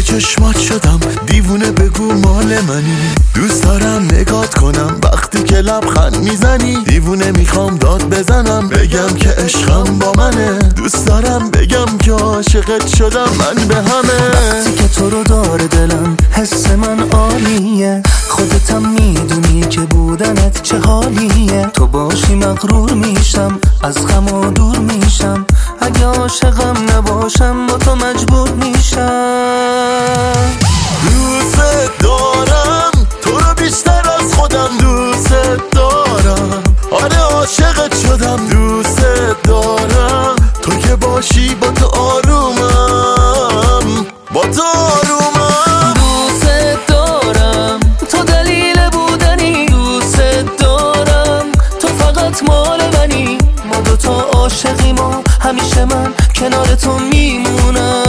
چشمات شدم دیوونه، بگو مال منی. دوست دارم نگات کنم وقتی که لبخند میزنی. دیوونه میخوام داد بزنم بگم که عشقم با منه. دوست دارم بگم که عاشقت شدم من به همه. وقتی که تو رو داره دلم حس من عالیه. خودتم میدونی که بودنت چه حالیه. تو باشی مغرور میشم، از غم دور میشم. اگه عاشقم نباشم با تو مجبور میشم. دوست دارم تو رو بیشتر از خودم. دوست دارم، آره عاشقت شدم. دوست دارم تو که باشی با تو آرومم، با تو آرومم. دوست دارم تو دلیل بودنی. دوست دارم تو فقط مال منی. ما دوتا عاشقیم و همیشه من کنار تو میمونم.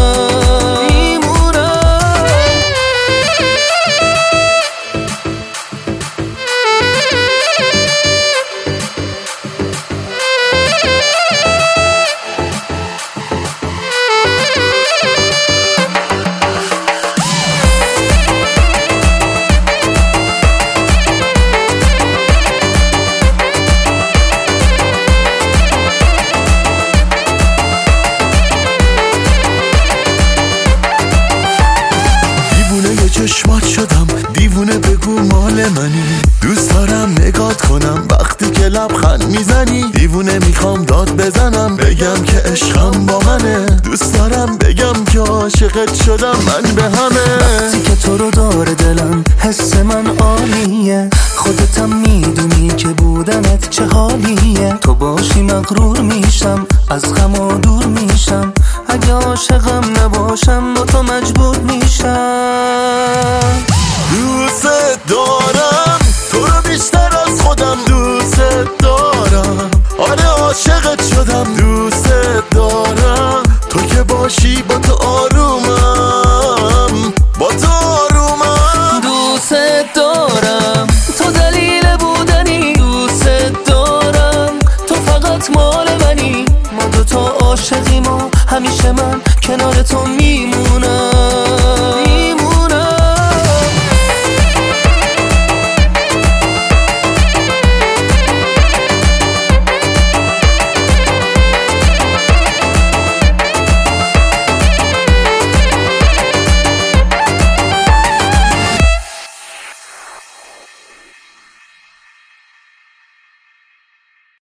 چشمات شدم دیوونه، بگو مال منی. دوست دارم نگات کنم وقتی که لبخند میزنی. دیوونه میخوام داد بزنم بگم که عشقم با منه. دوست دارم بگم که عاشقت شدم من به همه. وقتی که تو رو داره دلم حس من عالیه. خودتم میدونی که بودنت چه حالیه. تو باشی مغرور میشم، از غم دور میشم. اگه عاشقم نباشم با تو مجبور میشم. دوست دارم تو رو بیشتر از خودم. دوست دارم، آره عاشقت شدم. دوست دارم تو که باشی با تو آرومم، با تو آرومم. دوست دارم تو دلیل بودنی. دوست دارم تو فقط مال منی. ما دوتا عاشقیم و همیشه من کنار تو میمونم.